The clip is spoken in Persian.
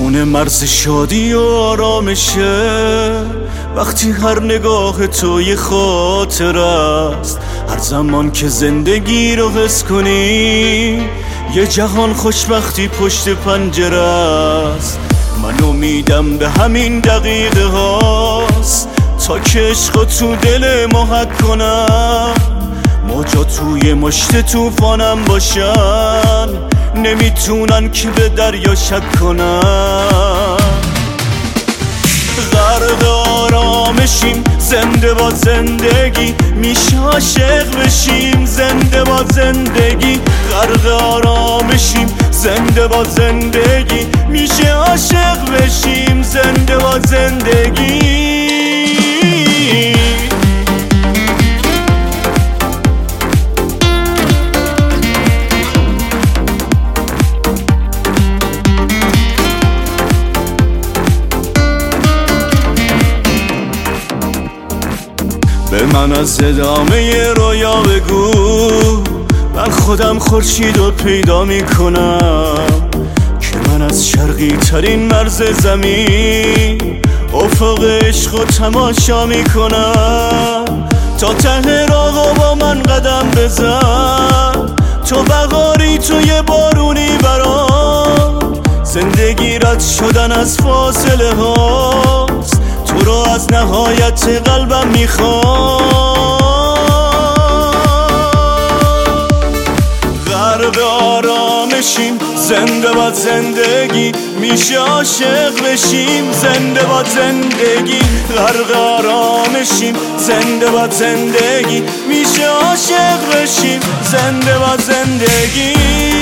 خونه مرز شادی و آرامشه، وقتی هر نگاه تو یه خاطر است. هر زمان که زندگی رو حس کنی یه جهان خوشبختی پشت پنجره است. من امیدم به همین دقیقه هاست تا که عشق تو دل ما حک کنم. موجا توی مشت توفانم باشن، نمیتونن که به دریا شک کنن. غرق آرامشیم زنده با زندگی، میشه عاشق بشیم زنده با زندگی. غرق آرامشیم زنده با زندگی، میشه عاشق بشیم زنده با زندگی. به من از ادامه رویا بگو، من خودم خورشید رو پیدا میکنم که من از شرقی ترین مرز زمین افق عشق و تماشا میکنم. تا ته راهو با من قدم بزن، تو بهاری توی بارونی برام. زندگی رد شدن از فاصله هاست، تو رو از نهایت قلبم میخوام. غرق آرامشیم زنده با زندگی، میشه عاشق بشیم زنده با زندگی. غرق آرامشیم زنده با زندگی، میشه عاشق بشیم زنده با زندگی.